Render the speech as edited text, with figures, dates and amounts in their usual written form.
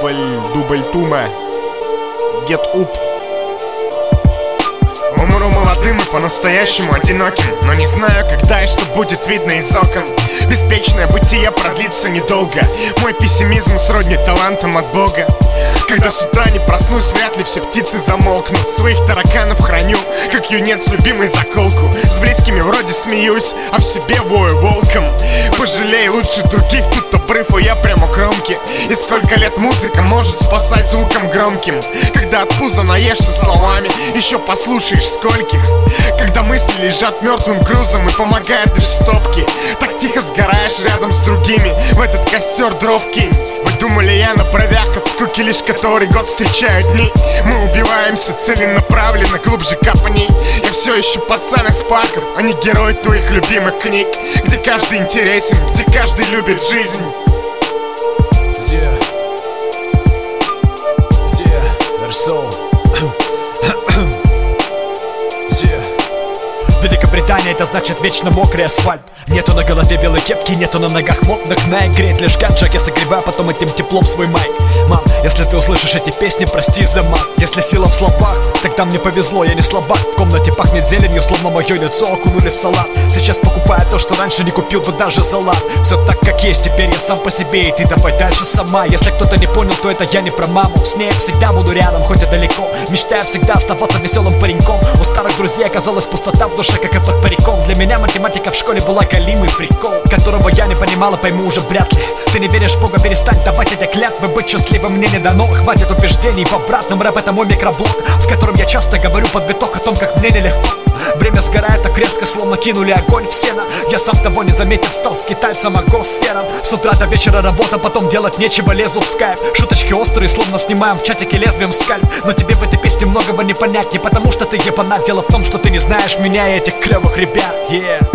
Дубль тума. Get up. Умру молодым и по-настоящему одиноким, но не знаю, когда и что будет видно из окон. Беспечное бытие продлится недолго. Мой пессимизм сродни талантам от Бога. Когда с утра не проснусь, вряд ли все птицы замолкнут. Своих тараканов храню, как юнец любимый заколку. С близкими вроде смеюсь, а в себе вою волком. Пожалей лучше других, тут обрыв, а я прямо кромки. И сколько лет музыка может спасать звуком громким. Когда от пуза наешься словами, еще послушаешь скольких. Когда мысли лежат мертвым грузом и помогает лишь стопки. Так тихо сгораешь рядом с другими, в этот костер дров кинь. Вы думали, я на бровях от скуки лишь который год встречаю дни. Мы убиваемся целенаправленно, глубже капаний. Я все еще пацан из парков, а не герой твоих любимых книг, где каждый интересен, где каждый любит жизнь. Великобритания — это значит вечно мокрый асфальт. Нету на голове белой кепки, нету на ногах модных найк. Греет лишь гаджак, я согреваю потом этим теплом свой майк. Мам, если ты услышишь эти песни, прости за мат. Если сила в словах, тогда мне повезло, я не слабак. В комнате пахнет зеленью, словно мое лицо окунули в салат. Сейчас покупаю то, что раньше не купил бы даже за лад. Все так как есть, теперь я сам по себе, и ты давай дальше сама. Если кто-то не понял, то это я не про маму. С ней всегда буду рядом, хоть и далеко. Мечтаю всегда оставаться веселым пареньком. У старых друзей оказалась пустота в душе, как и под париком. Для меня математика в школе была галимый прикол, которого я не понимал и пойму уже вряд ли. Ты не веришь в Бога, перестань давать эти клятвы. Быть счастливым мне не дано, хватит убеждений. В обратном рэп — это мой микроблог, в котором я часто говорю под биток о том, как мне нелегко. Время сгорает так резко, словно кинули огонь в сено. Я сам того не заметив, стал скитальцем агосфером. С утра до вечера работа, потом делать нечего, лезу в скайп. Шуточки острые, словно снимаем в чатике лезвием скальп. Но тебе в этой песне многого не понять, не потому что ты ебанат. Дело в том, что ты не знаешь меня и этих клевых ребят.